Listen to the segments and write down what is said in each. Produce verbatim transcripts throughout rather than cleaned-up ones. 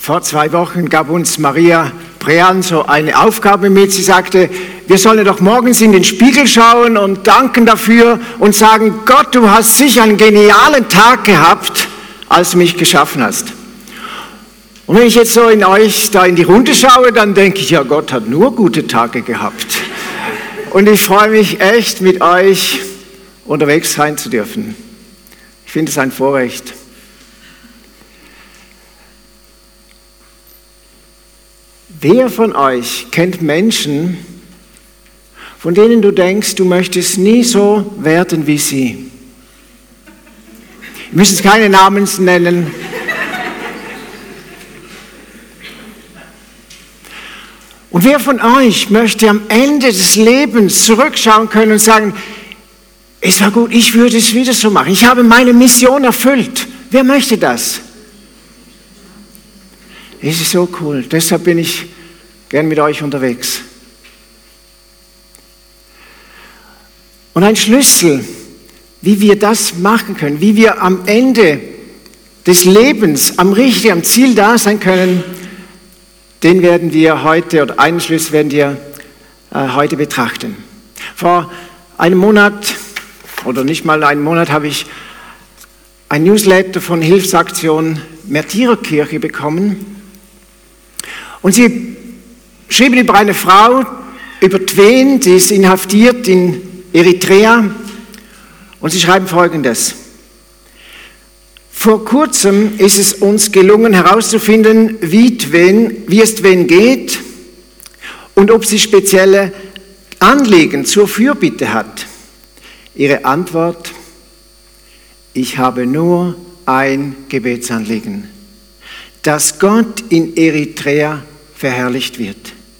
Vor zwei Wochen gab uns Maria Brean so eine Aufgabe mit. Sie sagte, wir sollen doch morgens in den Spiegel schauen und danken dafür und sagen, Gott, du hast sicher einen genialen Tag gehabt, als du mich geschaffen hast. Und wenn ich jetzt so in euch da in die Runde schaue, dann denke ich, ja, Gott hat nur gute Tage gehabt. Und ich freue mich echt, mit euch unterwegs sein zu dürfen. Ich finde es ein Vorrecht. Wer von euch kennt Menschen, von denen du denkst, du möchtest nie so werden wie sie? Wir müssen keine Namen nennen. Und wer von euch möchte am Ende des Lebens zurückschauen können und sagen, es war gut, ich würde es wieder so machen. Ich habe meine Mission erfüllt. Wer möchte das? Es ist so cool. Deshalb bin ich gern mit euch unterwegs. Und ein Schlüssel, wie wir das machen können, wie wir am Ende des Lebens am richtigen, am Ziel da sein können, den werden wir heute, oder einen Schlüssel werden wir äh, heute betrachten. Vor einem Monat, oder nicht mal einen Monat, habe ich ein Newsletter von Hilfsaktion Märtyrerkirche bekommen. Und sie schrieben über eine Frau, über Twen, die ist inhaftiert in Eritrea. Und sie schreiben Folgendes. Vor kurzem ist es uns gelungen herauszufinden, wie, Twen, wie es Twen geht und ob sie spezielle Anliegen zur Fürbitte hat. Ihre Antwort, ich habe nur ein Gebetsanliegen, dass Gott in Eritrea verherrlicht wird.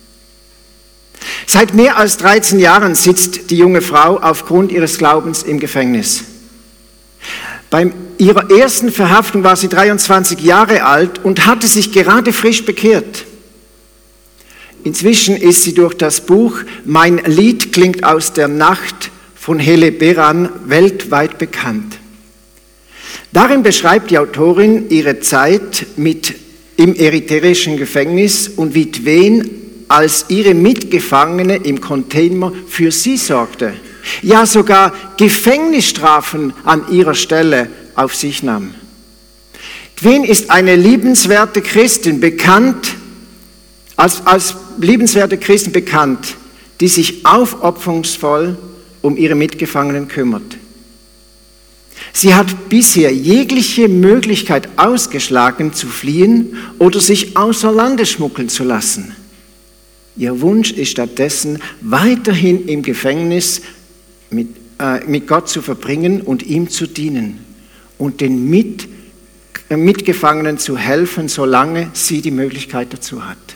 Seit mehr als dreizehn Jahren sitzt die junge Frau aufgrund ihres Glaubens im Gefängnis. Bei ihrer ersten Verhaftung war sie dreiundzwanzig Jahre alt und hatte sich gerade frisch bekehrt. Inzwischen ist sie durch das Buch Mein Lied klingt aus der Nacht von Hele Beran weltweit bekannt. Darin beschreibt die Autorin ihre Zeit mit im eritreischen Gefängnis und wie Twen als ihre Mitgefangene im Container für sie sorgte. Ja, sogar Gefängnisstrafen an ihrer Stelle auf sich nahm. Twen ist eine liebenswerte Christin, bekannt, als, als liebenswerte Christin bekannt, die sich aufopferungsvoll um ihre Mitgefangenen kümmert. Sie hat bisher jegliche Möglichkeit ausgeschlagen, zu fliehen oder sich außer Landes schmuggeln zu lassen. Ihr Wunsch ist stattdessen, weiterhin im Gefängnis mit, äh, mit Gott zu verbringen und ihm zu dienen und den mit, äh, Mitgefangenen zu helfen, solange sie die Möglichkeit dazu hat.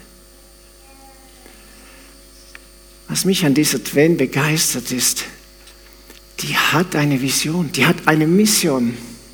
Was mich an dieser Twen begeistert ist, die hat eine Vision, die hat eine Mission.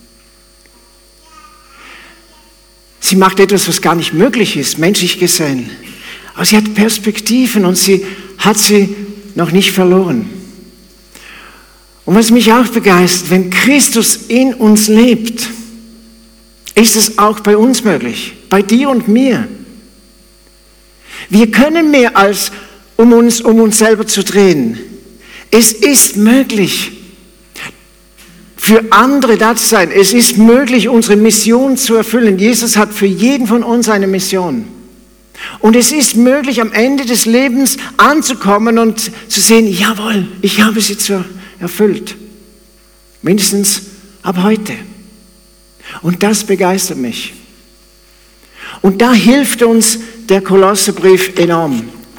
Sie macht etwas, was gar nicht möglich ist, menschlich gesehen. Aber sie hat Perspektiven und sie hat sie noch nicht verloren. Und was mich auch begeistert, wenn Christus in uns lebt, ist es auch bei uns möglich, bei dir und mir. Wir können mehr als um uns, um uns selber zu drehen. Es ist möglich, für andere da zu sein. Es ist möglich, unsere Mission zu erfüllen. Jesus hat für jeden von uns eine Mission. Und es ist möglich, am Ende des Lebens anzukommen und zu sehen, jawohl, ich habe sie erfüllt. Mindestens ab heute. Und das begeistert mich. Und da hilft uns der Kolosserbrief enorm.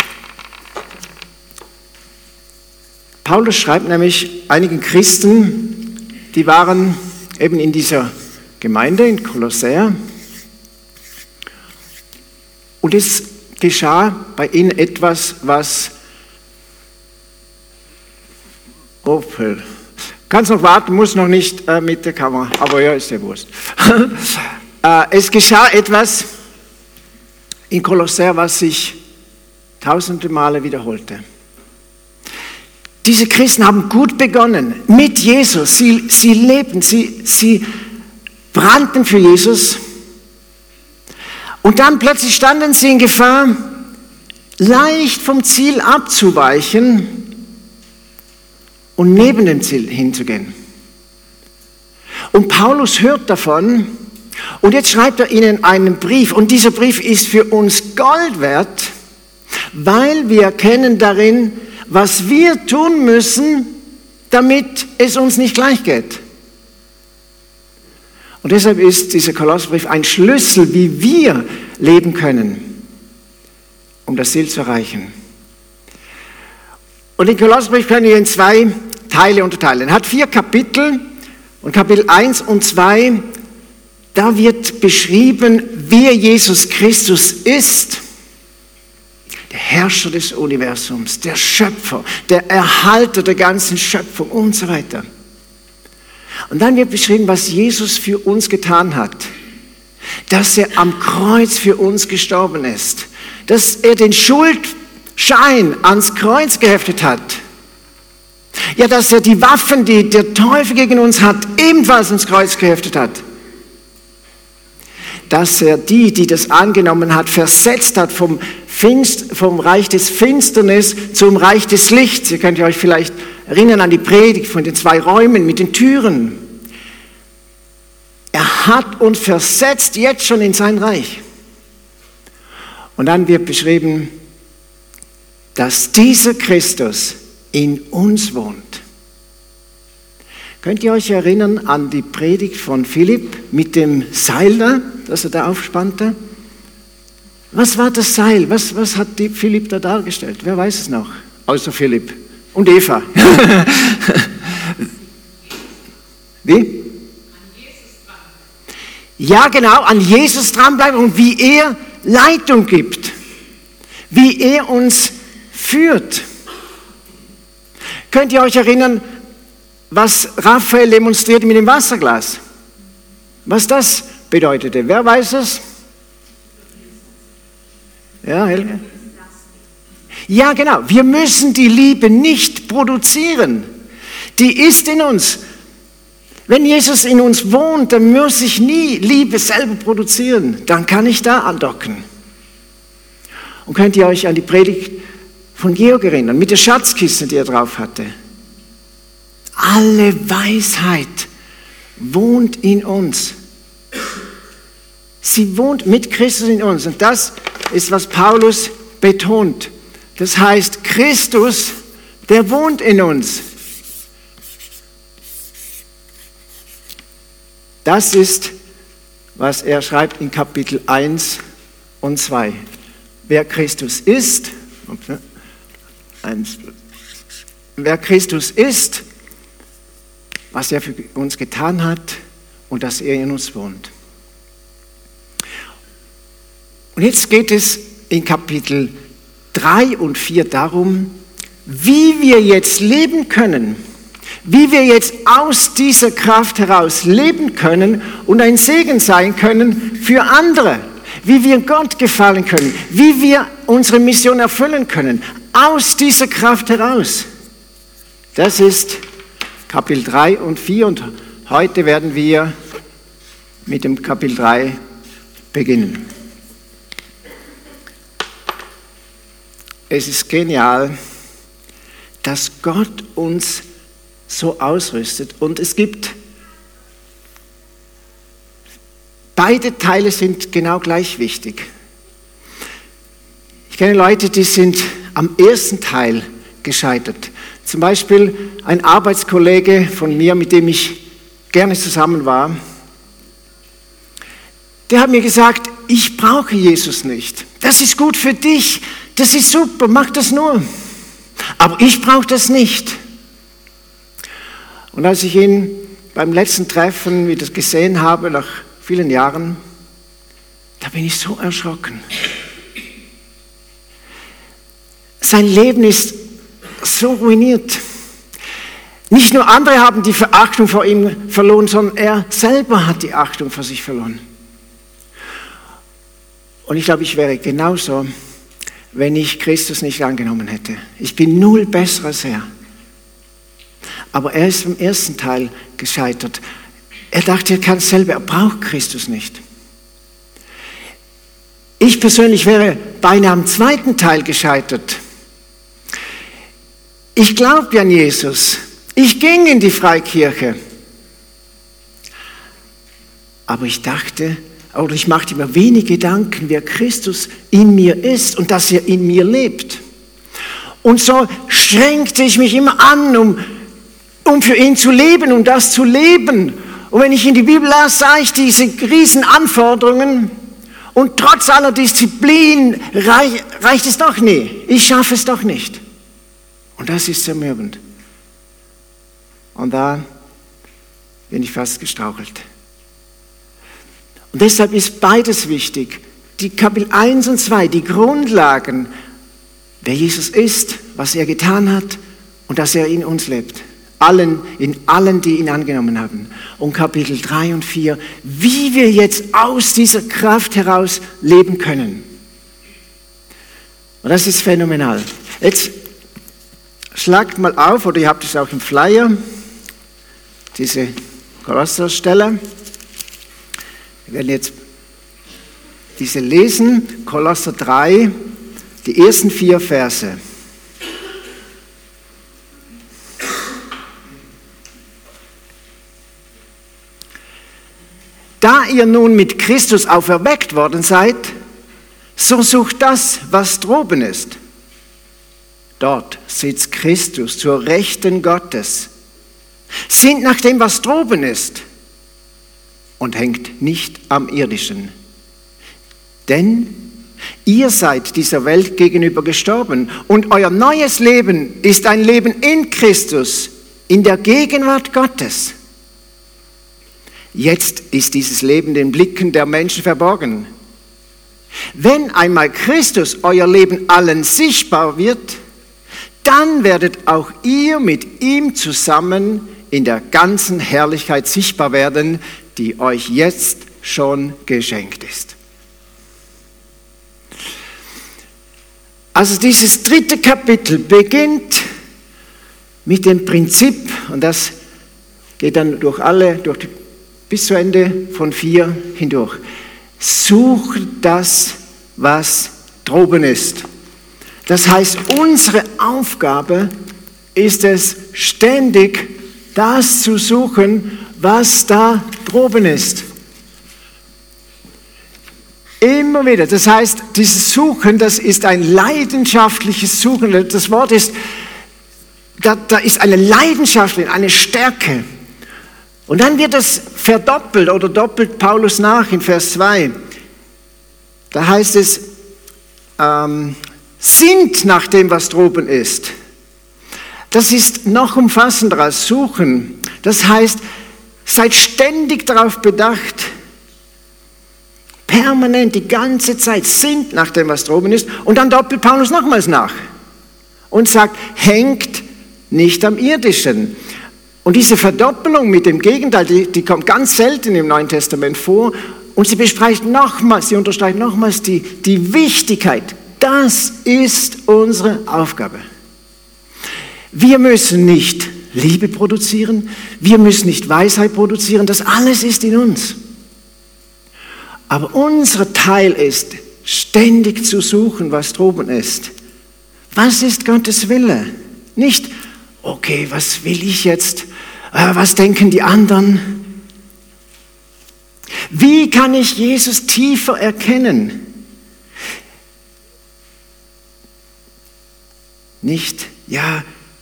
Paulus schreibt nämlich einigen Christen, die waren eben in dieser Gemeinde in Kolossä. Und es geschah bei ihnen etwas, was... Opel. Kannst noch warten, muss noch nicht äh, mit der Kamera, aber ja, ist ja Wurst. äh, es geschah etwas in Kolossä, was sich tausende Male wiederholte. Diese Christen haben gut begonnen mit Jesus. Sie, sie lebten, sie, sie brannten für Jesus. Und dann plötzlich standen sie in Gefahr, leicht vom Ziel abzuweichen und neben dem Ziel hinzugehen. Und Paulus hört davon und jetzt schreibt er ihnen einen Brief. Und dieser Brief ist für uns Gold wert, weil wir erkennen darin, was wir tun müssen, damit es uns nicht gleich geht. Und deshalb ist dieser Kolosserbrief ein Schlüssel, wie wir leben können, um das Ziel zu erreichen. Und den Kolosserbrief können wir in zwei Teile unterteilen. Er hat vier Kapitel und Kapitel eins und zwei, da wird beschrieben, wer Jesus Christus ist. Der Herrscher des Universums, der Schöpfer, der Erhalter der ganzen Schöpfung und so weiter. Und dann wird beschrieben, was Jesus für uns getan hat. Dass er am Kreuz für uns gestorben ist. Dass er den Schuldschein ans Kreuz geheftet hat. Ja, dass er die Waffen, die der Teufel gegen uns hat, ebenfalls ans Kreuz geheftet hat. Dass er die, die das angenommen hat, versetzt hat vom, Finst, vom Reich des Finsternis zum Reich des Lichts. Ihr könnt euch vielleicht erinnern an die Predigt von den zwei Räumen mit den Türen. Er hat uns versetzt jetzt schon in sein Reich. Und dann wird beschrieben, dass dieser Christus in uns wohnt. Könnt ihr euch erinnern an die Predigt von Philipp mit dem Seil da, das er da aufspannte? Was war das Seil? Was, was hat die Philipp da dargestellt? Wer weiß es noch? Außer Philipp und Eva. Wie? Ja, genau, an Jesus dranbleiben und wie er Leitung gibt. Wie er uns führt. Könnt ihr euch erinnern, was Raphael demonstrierte mit dem Wasserglas? Was das bedeutete? Wer weiß es? Ja, Helge? Ja, genau. Wir müssen die Liebe nicht produzieren. Die ist in uns. Wenn Jesus in uns wohnt, dann muss ich nie Liebe selber produzieren. Dann kann ich da andocken. Und könnt ihr euch an die Predigt von Georg erinnern, mit der Schatzkiste, die er drauf hatte? Alle Weisheit wohnt in uns. Sie wohnt mit Christus in uns. Und das ist, was Paulus betont. Das heißt, Christus, der wohnt in uns. Das ist, was er schreibt in Kapitel eins und zwei. Wer Christus ist, wer Christus ist, was er für uns getan hat und dass er in uns wohnt. Und jetzt geht es in Kapitel drei und vier darum, wie wir jetzt leben können, wie wir jetzt aus dieser Kraft heraus leben können und ein Segen sein können für andere, wie wir Gott gefallen können, wie wir unsere Mission erfüllen können, aus dieser Kraft heraus. Das ist Kapitel drei und vier und heute werden wir mit dem Kapitel drei beginnen. Es ist genial, dass Gott uns so ausrüstet und es gibt, beide Teile sind genau gleich wichtig. Ich kenne Leute, die sind am ersten Teil gescheitert. Zum Beispiel ein Arbeitskollege von mir, mit dem ich gerne zusammen war, der hat mir gesagt, ich brauche Jesus nicht. Das ist gut für dich, das ist super, mach das nur. Aber ich brauche das nicht. Und als ich ihn beim letzten Treffen wieder gesehen habe, nach vielen Jahren, da bin ich so erschrocken. Sein Leben ist so ruiniert. Nicht nur andere haben die Verachtung vor ihm verloren, sondern er selber hat die Achtung vor sich verloren. Und ich glaube, ich wäre genauso, wenn ich Christus nicht angenommen hätte. Ich bin null besser als er. Aber er ist im ersten Teil gescheitert. Er dachte, er kann es selber, er braucht Christus nicht. Ich persönlich wäre beinahe am zweiten Teil gescheitert. Ich glaube an Jesus. Ich ging in die Freikirche. Aber ich dachte, oder ich machte mir wenig Gedanken, wer Christus in mir ist und dass er in mir lebt. Und so strengte ich mich immer an, um, um für ihn zu leben, um das zu leben. Und wenn ich in die Bibel las, sah ich diese riesen Anforderungen. Und trotz aller Disziplin reich, reicht es doch nie. Ich schaffe es doch nicht. Und das ist zermürbend. Und da bin ich fast gestrauchelt. Und deshalb ist beides wichtig. Die Kapitel eins und zwei, die Grundlagen, wer Jesus ist, was er getan hat und dass er in uns lebt. Allen, in allen, die ihn angenommen haben. Und Kapitel drei und vier, wie wir jetzt aus dieser Kraft heraus leben können. Und das ist phänomenal. Jetzt schlagt mal auf, oder ihr habt es auch im Flyer, diese Kolosserstelle. Wir werden jetzt diese lesen, Kolosser drei, die ersten vier Verse. Da ihr nun mit Christus auferweckt worden seid, so sucht das, was droben ist. Dort sitzt Christus zur Rechten Gottes. Sinnt nach dem, was droben ist und hängt nicht am Irdischen. Denn ihr seid dieser Welt gegenüber gestorben und euer neues Leben ist ein Leben in Christus, in der Gegenwart Gottes. Jetzt ist dieses Leben den Blicken der Menschen verborgen. Wenn einmal Christus euer Leben allen sichtbar wird, dann werdet auch ihr mit ihm zusammen in der ganzen Herrlichkeit sichtbar werden, die euch jetzt schon geschenkt ist. Also dieses dritte Kapitel beginnt mit dem Prinzip, und das geht dann durch alle, durch die, bis zu Ende von vier hindurch. Such das, was droben ist. Das heißt, unsere Aufgabe ist es, ständig das zu suchen, was da droben ist. Immer wieder. Das heißt, dieses Suchen, das ist ein leidenschaftliches Suchen. Das Wort ist, da, da ist eine Leidenschaft drin, eine Stärke. Und dann wird es verdoppelt oder doppelt Paulus nach in Vers zwei. Da heißt es, ähm, sinnt nach dem, was droben ist. Das ist noch umfassender als suchen. Das heißt, seid ständig darauf bedacht, permanent, die ganze Zeit, sinnt nach dem, was droben ist. Und dann doppelt Paulus nochmals nach und sagt, hängt nicht am Irdischen. Und diese Verdoppelung mit dem Gegenteil, die, die kommt ganz selten im Neuen Testament vor. Und sie bestreicht nochmals, sie unterstreicht nochmals die, die Wichtigkeit. Das ist unsere Aufgabe. Wir müssen nicht Liebe produzieren, wir müssen nicht Weisheit produzieren, das alles ist in uns. Aber unser Teil ist, ständig zu suchen, was droben ist. Was ist Gottes Wille? Nicht, okay, was will ich jetzt? Was denken die anderen? Wie kann ich Jesus tiefer erkennen? Nicht, ja,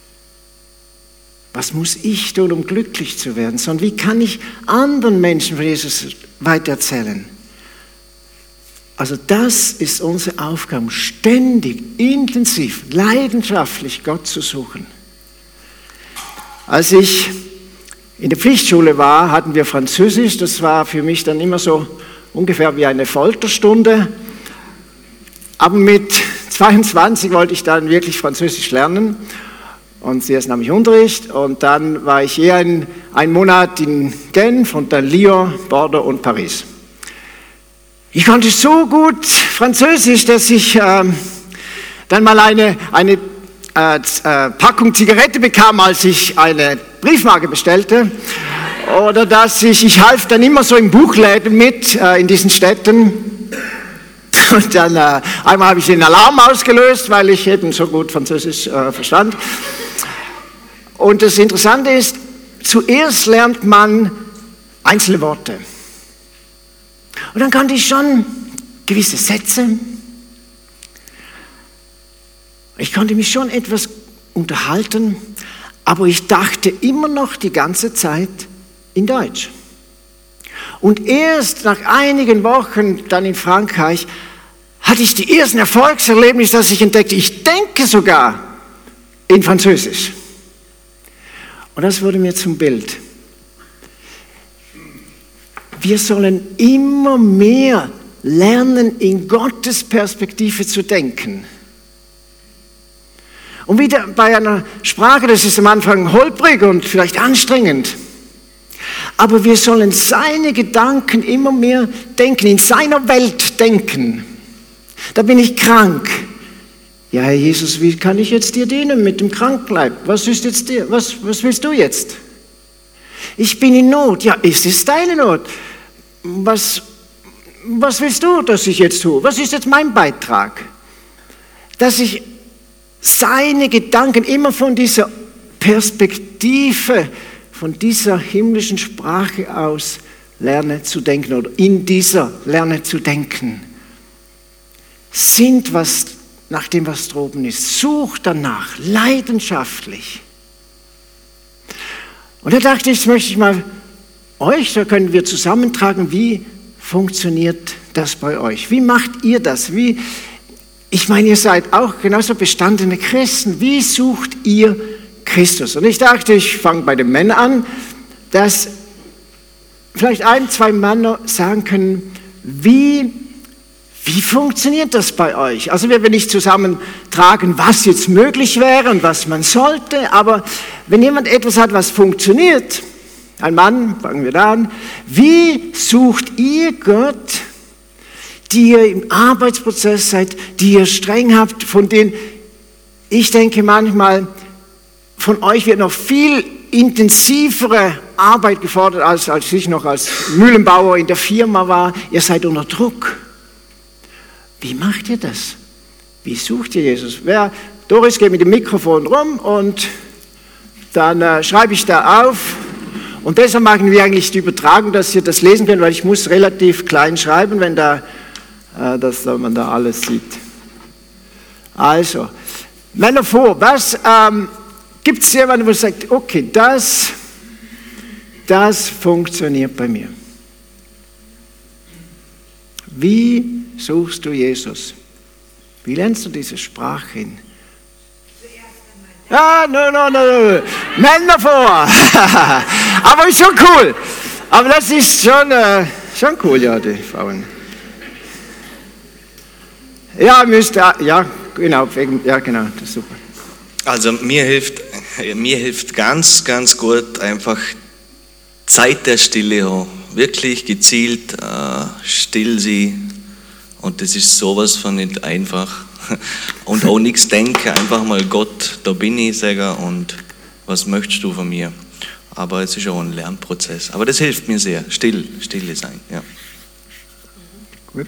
was muss ich tun, um glücklich zu werden, sondern wie kann ich anderen Menschen von Jesus weitererzählen? Also das ist unsere Aufgabe, ständig, intensiv, leidenschaftlich Gott zu suchen. Als ich in der Pflichtschule war, hatten wir Französisch. Das war für mich dann immer so ungefähr wie eine Folterstunde. Aber mit zweiundzwanzig wollte ich dann wirklich Französisch lernen. Und zuerst nahm ich Unterricht und dann war ich eher ein, einen Monat in Genf und dann Lyon, Bordeaux und Paris. Ich konnte so gut Französisch, dass ich äh, dann mal eine, eine äh, äh, Packung Zigarette bekam, als ich eine Briefmarke bestellte. Oder dass ich, ich half dann immer so in Buchläden mit äh, in diesen Städten. Und dann äh, einmal habe ich den Alarm ausgelöst, weil ich eben so gut Französisch äh, verstand. Und das Interessante ist, zuerst lernt man einzelne Worte. Und dann kannte ich schon gewisse Sätze. Ich konnte mich schon etwas unterhalten, aber ich dachte immer noch die ganze Zeit in Deutsch. Und erst nach einigen Wochen dann in Frankreich hatte ich die ersten Erfolgserlebnisse, dass ich entdeckte, ich denke sogar in Französisch. Und das wurde mir zum Bild. Wir sollen immer mehr lernen, in Gottes Perspektive zu denken. Und wieder bei einer Sprache, das ist am Anfang holprig und vielleicht anstrengend. Aber wir sollen seine Gedanken immer mehr denken, in seiner Welt denken. Da bin ich krank. Ja, Herr Jesus, wie kann ich jetzt dir dienen mit dem Krankleib? Was ist jetzt dir? Was, was willst du jetzt? Ich bin in Not. Ja, ist es deine Not? Was, was willst du, dass ich jetzt tue? Was ist jetzt mein Beitrag? Dass ich seine Gedanken immer von dieser Perspektive, von dieser himmlischen Sprache aus lerne zu denken oder in dieser lerne zu denken. Sind was nach dem, was droben ist. Such danach, leidenschaftlich. Und da dachte ich, jetzt möchte ich mal euch, da können wir zusammentragen, wie funktioniert das bei euch? Wie macht ihr das? Wie, ich meine, ihr seid auch genauso bestandene Christen. Wie sucht ihr Christus? Und ich dachte, ich fange bei den Männern an, dass vielleicht ein, zwei Männer sagen können, wie, wie funktioniert das bei euch? Also wir werden nicht zusammentragen, was jetzt möglich wäre und was man sollte, aber wenn jemand etwas hat, was funktioniert, ein Mann, fangen wir da an, wie sucht ihr Gott, die ihr im Arbeitsprozess seid, die ihr streng habt, von denen ich denke manchmal, von euch wird noch viel intensivere Arbeit gefordert, als, als ich noch als Mühlenbauer in der Firma war. Ihr seid unter Druck. Wie macht ihr das? Wie sucht ihr Jesus? Wer, Doris geht mit dem Mikrofon rum und dann äh, schreibe ich da auf. Und deshalb machen wir eigentlich die Übertragung, dass ihr das lesen könnt, weil ich muss relativ klein schreiben, wenn da, äh, dass man da alles sieht. Also, Männer vor, was ähm, gibt es jemanden, der sagt, okay, das, das funktioniert bei mir. Wie suchst du Jesus? Wie lernst du diese Sprache hin? Ah, no, no, no, no. Männer vor. Aber ist schon cool. Aber das ist schon, äh, schon cool, ja, die Frauen. Ja, müsste, ja, genau, ja, genau, das ist super. Also mir hilft, mir hilft ganz, ganz gut einfach Zeit der Stille haben. Wirklich gezielt äh, still sie. Und das ist sowas von nicht einfach. Und auch nichts denken, einfach mal Gott, da bin ich, sagen, und was möchtest du von mir? Aber es ist auch ein Lernprozess. Aber das hilft mir sehr, still, stille sein. Ja. Gut.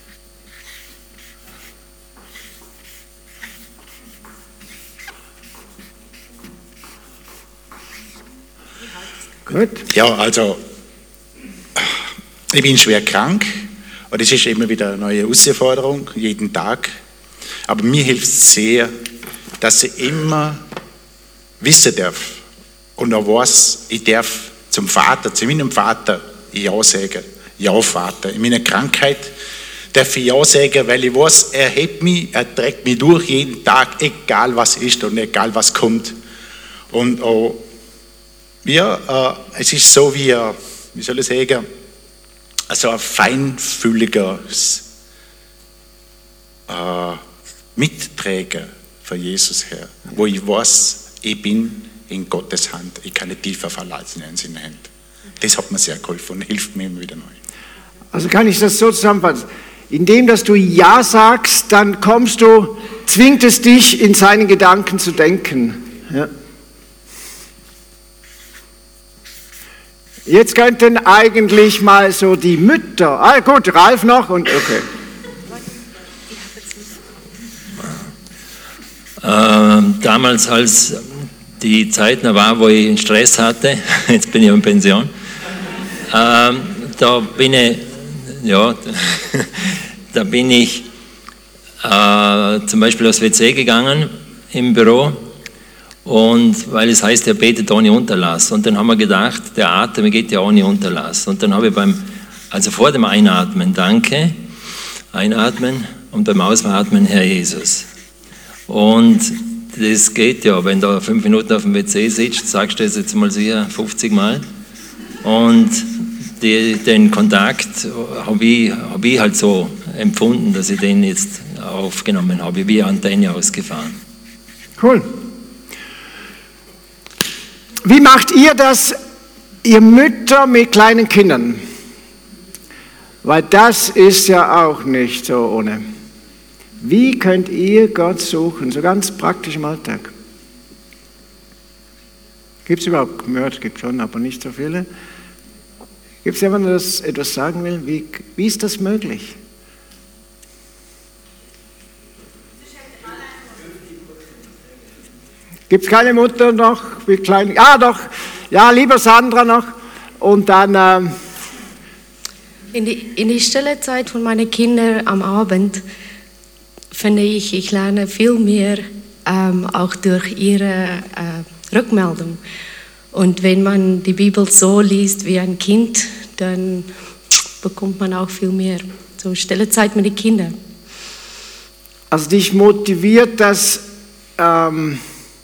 Gut. Ja, also ich bin schwer krank und es ist immer wieder eine neue Herausforderung, jeden Tag. Aber mir hilft es sehr, dass ich immer wissen darf und auch weiß, ich darf zum Vater, zu meinem Vater Ja sagen. Ja, Vater. In meiner Krankheit darf ich Ja sagen, weil ich weiß, er hebt mich, er trägt mich durch jeden Tag, egal was ist und egal was kommt. Und auch, ja, äh, es ist so wie, äh, wie soll ich sagen, also ein feinfühliges äh, Mitträger von Jesus her, wo ich weiß, ich bin in Gottes Hand, ich kann nicht tiefer verlassen in seine Hände. Das hat mir sehr geholfen und hilft mir immer wieder neu. Also kann ich das so zusammenfassen? Indem, dass du Ja sagst, dann kommst du, zwingt es dich, in seinen Gedanken zu denken. Ja. Jetzt könnten eigentlich mal so die Mütter, ah gut, Ralf noch und okay. Ähm, damals, als die Zeit noch war, wo ich einen Stress hatte, jetzt bin ich in Pension, ähm, da bin ich, ja, da bin ich äh, zum Beispiel aufs W C gegangen im Büro, und weil es heißt, er betet ohne Unterlass, und dann haben wir gedacht, der Atem geht ja ohne Unterlass, und dann habe ich beim, also vor dem Einatmen, danke, einatmen, und beim Ausatmen, Herr Jesus. Und das geht ja, wenn du fünf Minuten auf dem W C sitzt, sagst du das jetzt mal sicher fünfzig Mal. Und die, den Kontakt habe ich, hab ich halt so empfunden, dass ich den jetzt aufgenommen habe, wie Antenne ausgefahren. Cool. Wie macht ihr das, ihr Mütter mit kleinen Kindern? Weil das ist ja auch nicht so ohne. Wie könnt ihr Gott suchen, so ganz praktisch im Alltag? Gibt es überhaupt, ja, es gibt schon, aber nicht so viele. Gibt es jemanden, der das etwas sagen will? Wie, wie ist das möglich? Gibt es keine Mutter noch? Wie klein? Ah, doch. Ja, lieber Sandra noch. Und dann... Ähm, in, die, in die stille Zeit von meinen Kindern am Abend finde ich, ich lerne viel mehr, ähm, auch durch ihre äh, Rückmeldung. Und wenn man die Bibel so liest wie ein Kind, dann bekommt man auch viel mehr. So stille Zeit mit den Kindern. Also dich motiviert das, ähm,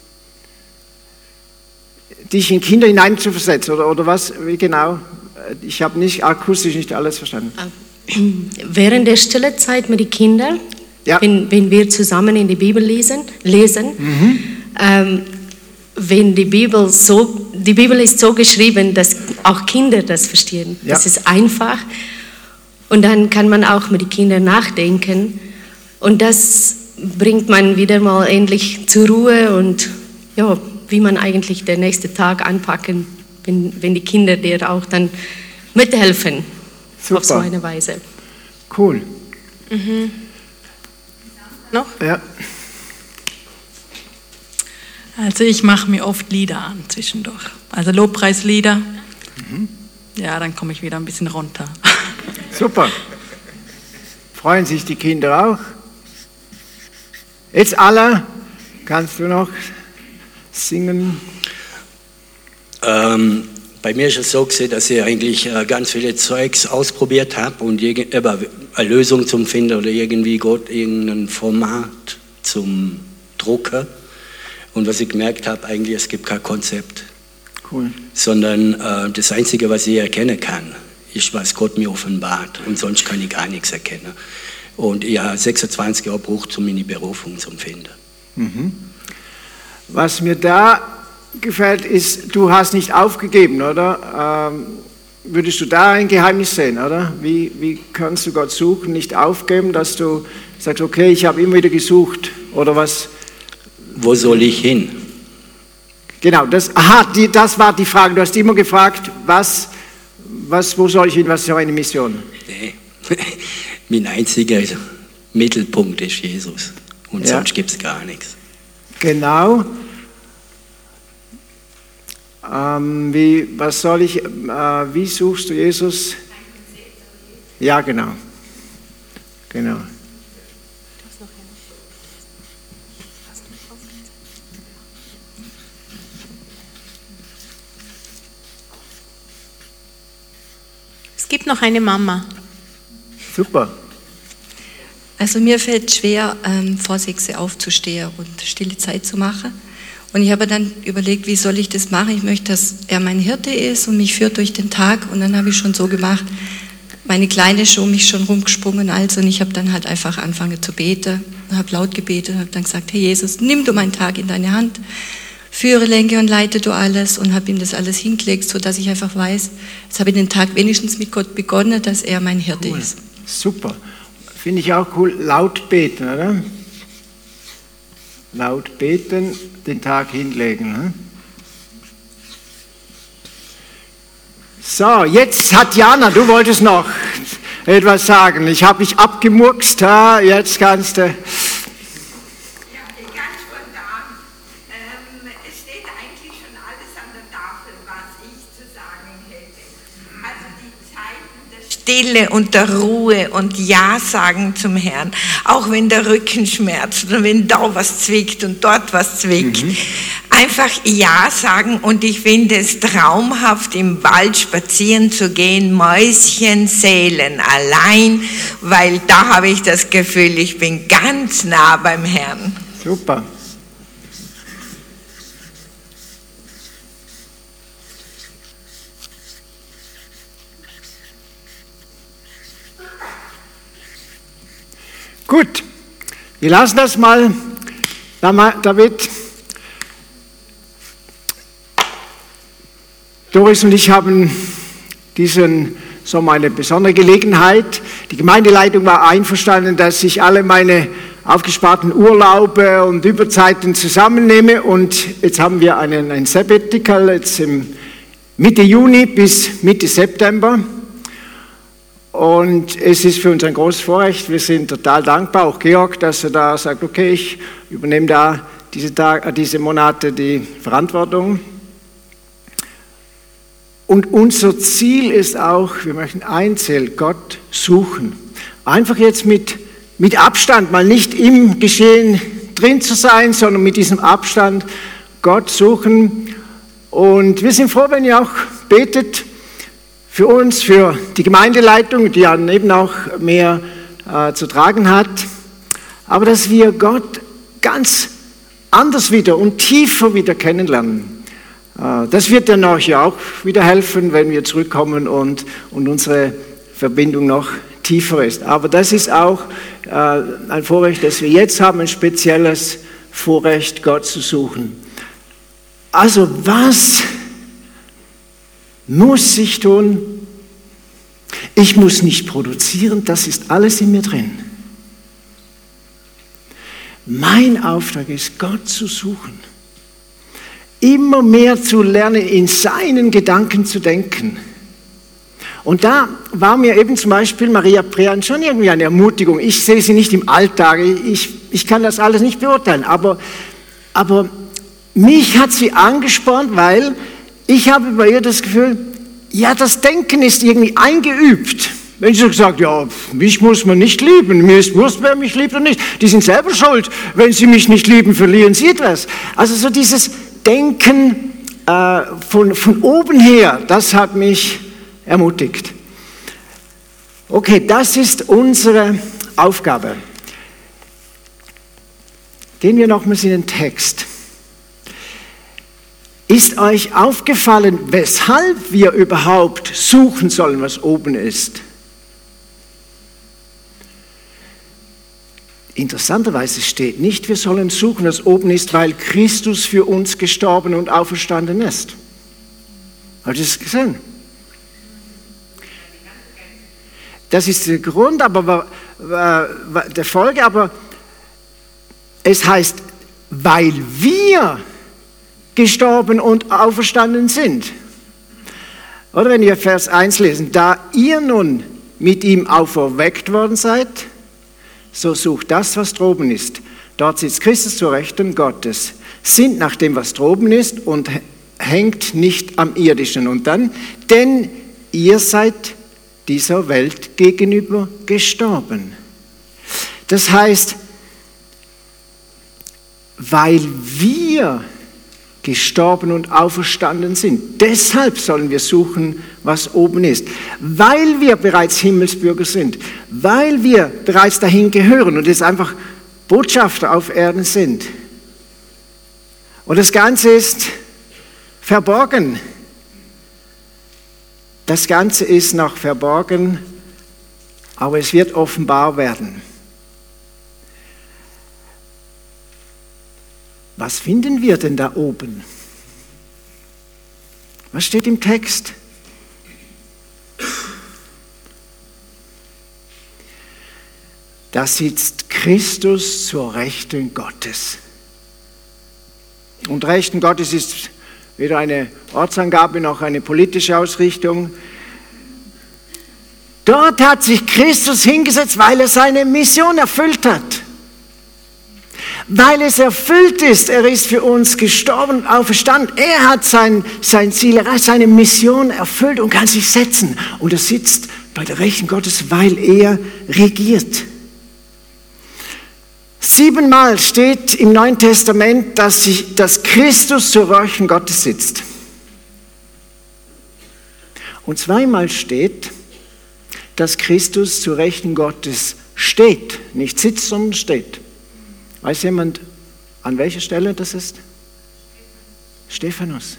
dich in Kinder hineinzuversetzen, oder, oder was? Wie genau? Ich habe nicht akustisch nicht alles verstanden. Während der stille Zeit mit den Kindern, ja. wenn, wenn wir zusammen in die Bibel lesen, lesen mhm. ähm, wenn die Bibel so, die Bibel ist so geschrieben, dass auch Kinder das verstehen. Ja. Das ist einfach. Und dann kann man auch mit den Kindern nachdenken. Und das bringt man wieder mal endlich zur Ruhe und ja, wie man eigentlich den nächsten Tag anpacken, wenn, wenn die Kinder dir auch dann mithelfen. Super. Auf so eine Weise. Cool. Mhm. Noch? Ja. Also ich mache mir oft Lieder an zwischendurch. Also Lobpreislieder. Mhm. Ja, dann komme ich wieder ein bisschen runter. Super. Freuen sich die Kinder auch? Jetzt alle, kannst du noch singen? Ähm, bei mir ist es so gewesen, dass ich eigentlich äh, ganz viele Zeugs ausprobiert habe und irgend, äh, eine Lösung zum Finden oder irgendwie Gott irgendein Format zum Drucken. Und was ich gemerkt habe, eigentlich es gibt kein Konzept. Cool. Sondern äh, das Einzige, was ich erkennen kann, ist, was Gott mir offenbart. Und sonst kann ich gar nichts erkennen. Und ich habe sechsundzwanzig Jahre gebraucht, um meine Berufung zu finden. Mhm. Was mir da gefällt, ist, du hast nicht aufgegeben, oder? Ähm, würdest du da ein Geheimnis sehen, oder? Wie, wie kannst du Gott suchen, nicht aufgeben, dass du sagst, okay, ich habe immer wieder gesucht, oder was? Wo soll ich hin? Genau, das, aha, die, das war die Frage. Du hast immer gefragt, was, was, wo soll ich hin, was ist meine Mission? Nee. Mein einziger Mittelpunkt ist Jesus. Und ja. Sonst gibt es gar nichts. Genau. Ähm, wie, was soll ich, äh, wie suchst du Jesus? Ja, genau. Genau. Es gibt noch eine Mama. Super. Also mir fällt schwer, ähm, vor sechs Uhr aufzustehen und stille Zeit zu machen. Und ich habe dann überlegt, wie soll ich das machen? Ich möchte, dass er mein Hirte ist und mich führt durch den Tag. Und dann habe ich schon so gemacht, meine Kleine ist um mich schon rumgesprungen. Also, und ich habe dann halt einfach angefangen zu beten, habe laut gebetet und habe dann gesagt, Herr Jesus, nimm du meinen Tag in deine Hand, führe, lenke und leite du alles, und habe ihm das alles hingelegt, sodass ich einfach weiß, jetzt habe ich den Tag wenigstens mit Gott begonnen, dass er mein Hirte cool. ist. Super. Finde ich auch cool. Laut beten, oder? Laut beten, den Tag hinlegen. Ne? So, jetzt hat Jana, du wolltest noch. etwas sagen. Ich habe mich abgemurkst, ha, jetzt kannst du... Stille und der Ruhe und Ja sagen zum Herrn, auch wenn der Rücken schmerzt oder wenn da was zwickt und dort was zwickt. Mhm. Einfach Ja sagen, und ich finde es traumhaft, im Wald spazieren zu gehen, Mäuschen zählen allein, weil da habe ich das Gefühl, ich bin ganz nah beim Herrn. Super. Gut, wir lassen das mal, David. Doris und ich haben diesen Sommer eine besondere Gelegenheit. Die Gemeindeleitung war einverstanden, dass ich alle meine aufgesparten Urlaube und Überzeiten zusammennehme, und jetzt haben wir einen, ein Sabbatical jetzt im Mitte Juni bis Mitte September. Und es ist für uns ein großes Vorrecht. Wir sind total dankbar, auch Georg, dass er da sagt, okay, ich übernehme da diese, Tag, diese Monate die Verantwortung. Und unser Ziel ist auch, wir möchten einzeln Gott suchen. Einfach jetzt mit, mit Abstand, mal nicht im Geschehen drin zu sein, sondern mit diesem Abstand Gott suchen. Und wir sind froh, wenn ihr auch betet, für uns, für die Gemeindeleitung, die ja eben auch mehr äh, zu tragen hat, aber dass wir Gott ganz anders wieder und tiefer wieder kennenlernen. Äh, das wird dann euch ja auch wieder helfen, wenn wir zurückkommen und, und unsere Verbindung noch tiefer ist. Aber das ist auch äh, ein Vorrecht, das wir jetzt haben, ein spezielles Vorrecht, Gott zu suchen. Also was muss ich tun? Ich muss nicht produzieren, das ist alles in mir drin. Mein Auftrag ist, Gott zu suchen. Immer mehr zu lernen, in seinen Gedanken zu denken. Und da war mir eben zum Beispiel Maria Prean schon irgendwie eine Ermutigung. Ich sehe sie nicht im Alltag, ich, ich kann das alles nicht beurteilen, aber, aber mich hat sie angespornt, weil ich habe bei ihr das Gefühl, ja, das Denken ist irgendwie eingeübt. Wenn sie sagt, ja, mich muss man nicht lieben, mir ist wurscht, wer mich liebt oder nicht. Die sind selber schuld, wenn sie mich nicht lieben, verlieren sie etwas. Also so dieses Denken äh, von, von oben her, das hat mich ermutigt. Okay, das ist unsere Aufgabe. Gehen wir nochmals in den Text. Ist euch aufgefallen, weshalb wir überhaupt suchen sollen, was oben ist? Interessanterweise steht nicht, wir sollen suchen, was oben ist, weil Christus für uns gestorben und auferstanden ist. Habt ihr das gesehen? Das ist der Grund, aber der Folge, aber es heißt, weil wir gestorben und auferstanden sind. Oder wenn wir Vers eins lesen, da ihr nun mit ihm auferweckt worden seid, so sucht das, was droben ist. Dort sitzt Christus zur Rechten Gottes. Sinnt nach dem, was droben ist, und hängt nicht am Irdischen. Und dann, denn ihr seid dieser Welt gegenüber gestorben. Das heißt, weil wir gestorben und auferstanden sind. Deshalb sollen wir suchen, was oben ist. Weil wir bereits Himmelsbürger sind. Weil wir bereits dahin gehören und jetzt einfach Botschafter auf Erden sind. Und das Ganze ist verborgen. Das Ganze ist noch verborgen, aber es wird offenbar werden. Was finden wir denn da oben? Was steht im Text? Da sitzt Christus zur Rechten Gottes. Und Rechten Gottes ist weder eine Ortsangabe noch eine politische Ausrichtung. Dort hat sich Christus hingesetzt, weil er seine Mission erfüllt hat. Weil es erfüllt ist, er ist für uns gestorben und auferstanden. Er hat sein, sein Ziel erreicht, seine Mission erfüllt und kann sich setzen. Und er sitzt bei der Rechten Gottes, weil er regiert. Siebenmal steht im Neuen Testament, dass, sich, dass Christus zur Rechten Gottes sitzt. Und zweimal steht, dass Christus zur Rechten Gottes steht. Nicht sitzt, sondern steht. Weiß jemand, an welcher Stelle das ist? Stephanus.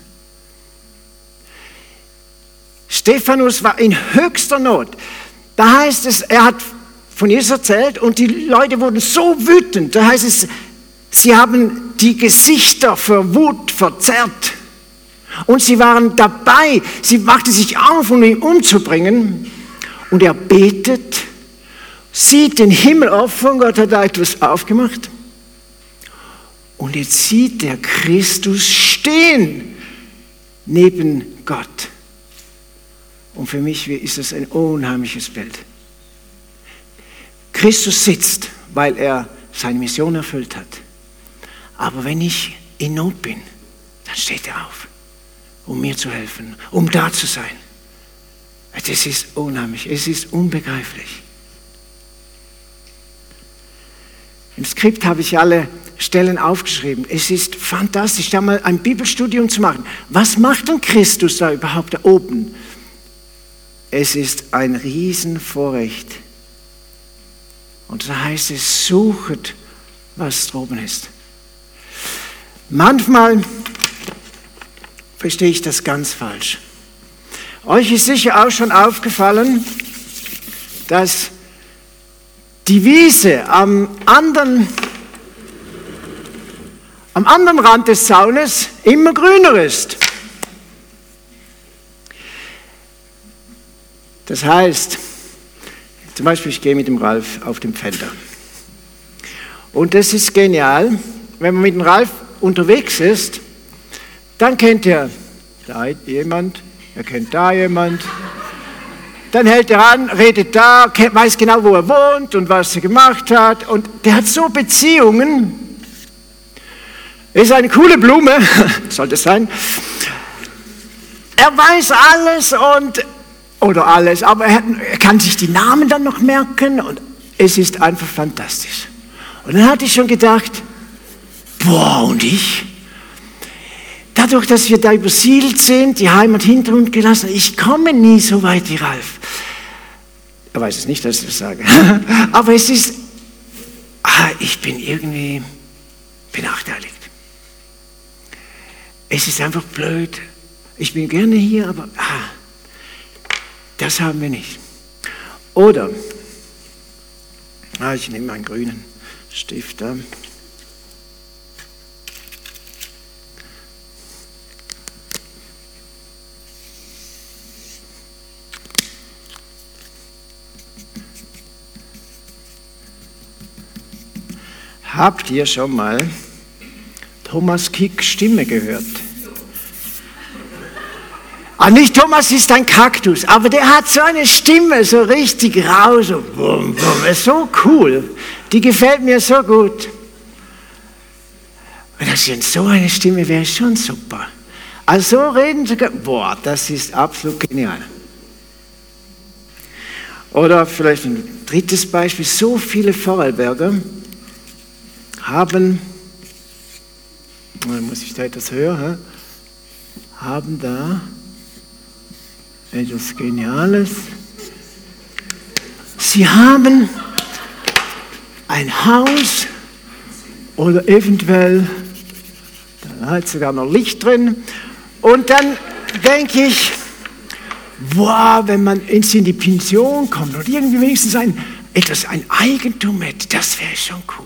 Stephanus war in höchster Not. Da heißt es, er hat von Jesus erzählt und die Leute wurden so wütend. Da heißt es, sie haben die Gesichter vor Wut verzerrt. Und sie waren dabei, sie machte sich auf, um ihn umzubringen. Und er betet, sieht den Himmel offen, Gott hat da etwas aufgemacht. Und jetzt sieht der Christus stehen neben Gott. Und für mich ist das ein unheimliches Bild. Christus sitzt, weil er seine Mission erfüllt hat. Aber wenn ich in Not bin, dann steht er auf, um mir zu helfen, um da zu sein. Das ist unheimlich, es ist unbegreiflich. Im Skript habe ich alle Stellen aufgeschrieben. Es ist fantastisch, da mal ein Bibelstudium zu machen. Was macht denn Christus da überhaupt da oben? Es ist ein Riesenvorrecht. Und da heißt es, suchet, was droben ist. Manchmal verstehe ich das ganz falsch. Euch ist sicher auch schon aufgefallen, dass die Wiese am anderen, am anderen Rand des Zaunes immer grüner ist. Das heißt, zum Beispiel, ich gehe mit dem Ralf auf den Felder. Und das ist genial, wenn man mit dem Ralf unterwegs ist, dann kennt er da jemand, er kennt da jemand, dann hält er an, redet da, weiß genau, wo er wohnt und was er gemacht hat. Und der hat so Beziehungen. Ist eine coole Blume, sollte es sein. Er weiß alles und, oder alles, aber er, er kann sich die Namen dann noch merken und es ist einfach fantastisch. Und dann hatte ich schon gedacht, boah, und ich? Dadurch, dass wir da übersiedelt sind, die Heimat hinter uns gelassen, ich komme nie so weit wie Ralf. Er weiß es nicht, dass ich das sage. Aber es ist, ah, ich bin irgendwie benachteiligt. Es ist einfach blöd. Ich bin gerne hier, aber ah, das haben wir nicht. Oder, ah, ich nehme einen grünen Stift da. Habt ihr schon mal Thomas Kicks Stimme gehört? Ah, nicht Thomas ist ein Kaktus, aber der hat so eine Stimme, so richtig rau, so bum, bum, ist so cool. Die gefällt mir so gut. Wenn das jetzt so eine Stimme wäre, schon super. Also so reden zu können, boah, das ist absolut genial. Oder vielleicht ein drittes Beispiel, so viele Vorarlberger haben, muss ich da etwas hören, haben da etwas Geniales. Sie haben ein Haus oder eventuell, da hat sogar noch Licht drin. Und dann denke ich, wow, wenn man in die Pension kommt oder irgendwie wenigstens ein, etwas, ein Eigentum hätte, das wäre schon cool.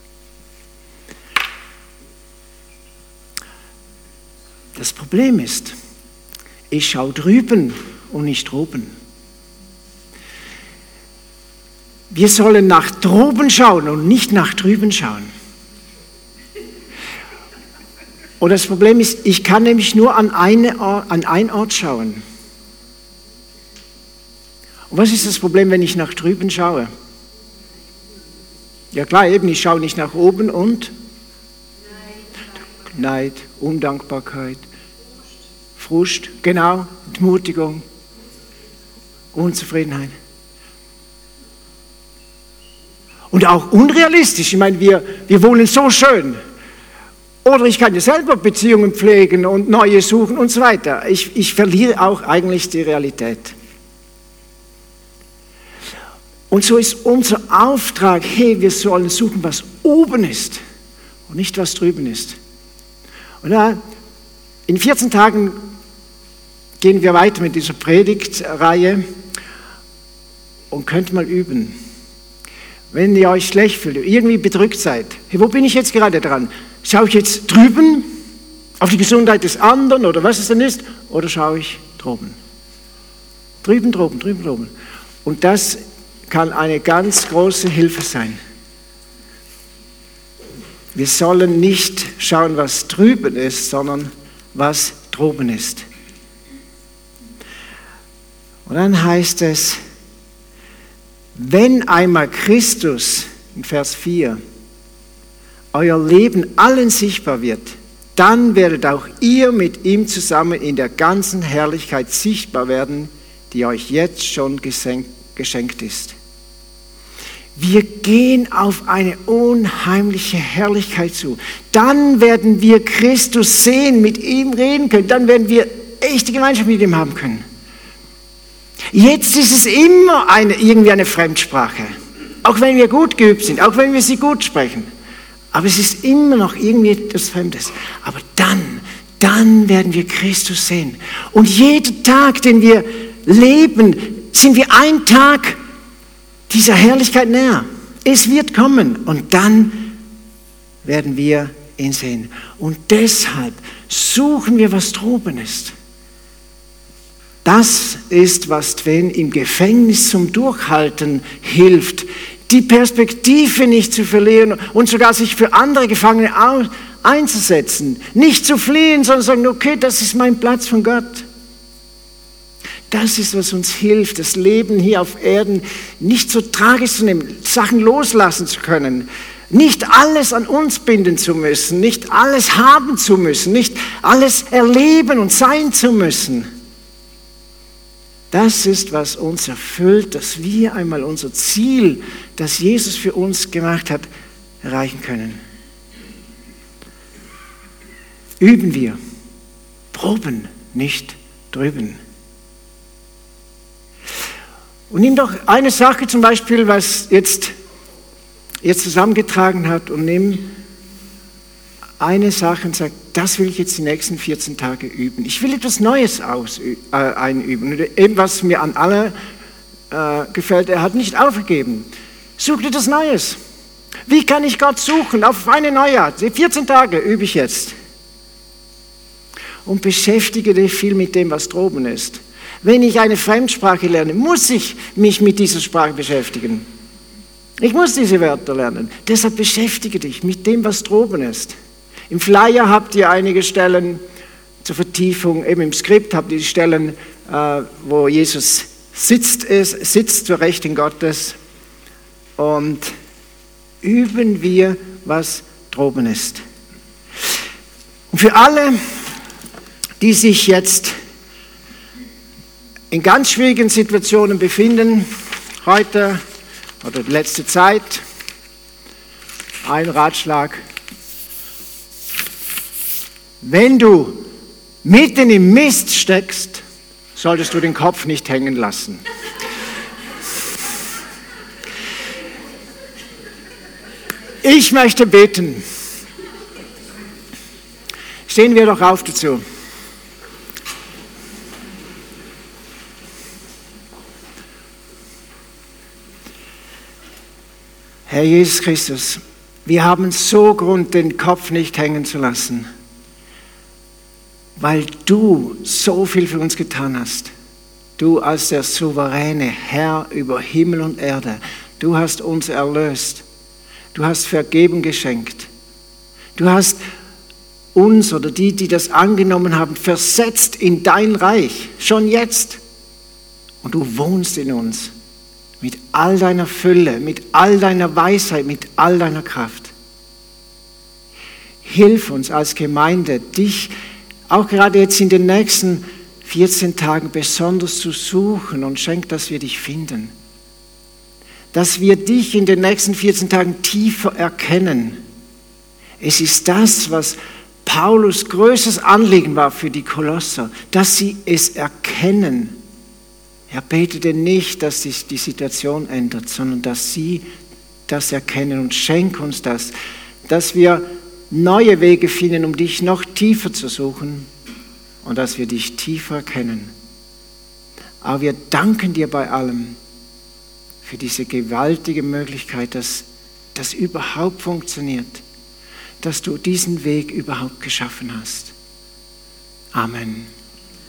Das Problem ist, ich schaue drüben und nicht droben. Wir sollen nach droben schauen und nicht nach drüben schauen. Und das Problem ist, ich kann nämlich nur an, eine Ort, an einen Ort schauen. Und was ist das Problem, wenn ich nach drüben schaue? Ja klar, eben, ich schaue nicht nach oben und Neid, Neid Undankbarkeit, Frust, genau, Entmutigung, Unzufriedenheit. Und auch unrealistisch, ich meine, wir, wir wohnen so schön. Oder ich kann ja selber Beziehungen pflegen und neue suchen und so weiter. Ich, ich verliere auch eigentlich die Realität. Und so ist unser Auftrag, hey, wir sollen suchen, was oben ist und nicht, was drüben ist. Und da, in vierzehn Tagen gehen wir weiter mit dieser Predigtreihe und könnt mal üben. Wenn ihr euch schlecht fühlt, irgendwie bedrückt seid, hey, wo bin ich jetzt gerade dran? Schaue ich jetzt drüben auf die Gesundheit des anderen oder was es denn ist, oder schaue ich droben? Drüben, droben, drüben, droben. Und das kann eine ganz große Hilfe sein. Wir sollen nicht schauen, was drüben ist, sondern was droben ist. Und dann heißt es, wenn einmal Christus, in Vers vier, euer Leben allen sichtbar wird, dann werdet auch ihr mit ihm zusammen in der ganzen Herrlichkeit sichtbar werden, die euch jetzt schon geschenkt ist. Wir gehen auf eine unheimliche Herrlichkeit zu. Dann werden wir Christus sehen, mit ihm reden können. Dann werden wir echte Gemeinschaft mit ihm haben können. Jetzt ist es immer eine, irgendwie eine Fremdsprache. Auch wenn wir gut geübt sind, auch wenn wir sie gut sprechen. Aber es ist immer noch irgendwie etwas Fremdes. Aber dann, dann werden wir Christus sehen. Und jeden Tag, den wir leben, sind wir ein Tag dieser Herrlichkeit näher. Es wird kommen und dann werden wir ihn sehen. Und deshalb suchen wir, was droben ist. Das ist, was Twen im Gefängnis zum Durchhalten hilft, die Perspektive nicht zu verlieren und sogar sich für andere Gefangene einzusetzen. Nicht zu fliehen, sondern zu sagen, okay, das ist mein Platz von Gott. Das ist, was uns hilft, das Leben hier auf Erden nicht so tragisch zu nehmen, Sachen loslassen zu können, nicht alles an uns binden zu müssen, nicht alles haben zu müssen, nicht alles erleben und sein zu müssen. Das ist, was uns erfüllt, dass wir einmal unser Ziel, das Jesus für uns gemacht hat, erreichen können. Üben wir, proben, nicht drüben. Und nimm doch eine Sache zum Beispiel, was jetzt, jetzt zusammengetragen hat, und nimm eine Sache und sag, das will ich jetzt die nächsten vierzehn Tage üben. Ich will etwas Neues aus, äh, einüben. Und eben was mir an aller äh, gefällt, er hat nicht aufgegeben. Such etwas Neues. Wie kann ich Gott suchen? Auf eine neue Art. vierzehn Tage übe ich jetzt. Und beschäftige dich viel mit dem, was droben ist. Wenn ich eine Fremdsprache lerne, muss ich mich mit dieser Sprache beschäftigen. Ich muss diese Wörter lernen. Deshalb beschäftige dich mit dem, was droben ist. Im Flyer habt ihr einige Stellen zur Vertiefung, eben im Skript habt ihr die Stellen, wo Jesus sitzt, ist, sitzt zur Rechten Gottes. Und üben wir, was droben ist. Und für alle, die sich jetzt in ganz schwierigen Situationen befinden, heute oder die letzte Zeit, ein Ratschlag: Wenn du mitten im Mist steckst, solltest du den Kopf nicht hängen lassen. Ich möchte beten. Stehen wir doch auf dazu. Herr Jesus Christus, wir haben so Grund, den Kopf nicht hängen zu lassen, weil du so viel für uns getan hast. Du als der souveräne Herr über Himmel und Erde, du hast uns erlöst. Du hast Vergebung geschenkt. Du hast uns oder die, die das angenommen haben, versetzt in dein Reich, schon jetzt. Und du wohnst in uns mit all deiner Fülle, mit all deiner Weisheit, mit all deiner Kraft. Hilf uns als Gemeinde, dich auch gerade jetzt in den nächsten vierzehn Tagen besonders zu suchen und schenk, dass wir dich finden. Dass wir dich in den nächsten vierzehn Tagen tiefer erkennen. Es ist das, was Paulus größtes Anliegen war für die Kolosser, dass sie es erkennen. Er betete nicht, dass sich die Situation ändert, sondern dass sie das erkennen, und schenk uns das, dass wir neue Wege finden, um dich noch tiefer zu suchen und dass wir dich tiefer erkennen. Aber wir danken dir bei allem für diese gewaltige Möglichkeit, dass das überhaupt funktioniert, dass du diesen Weg überhaupt geschaffen hast. Amen.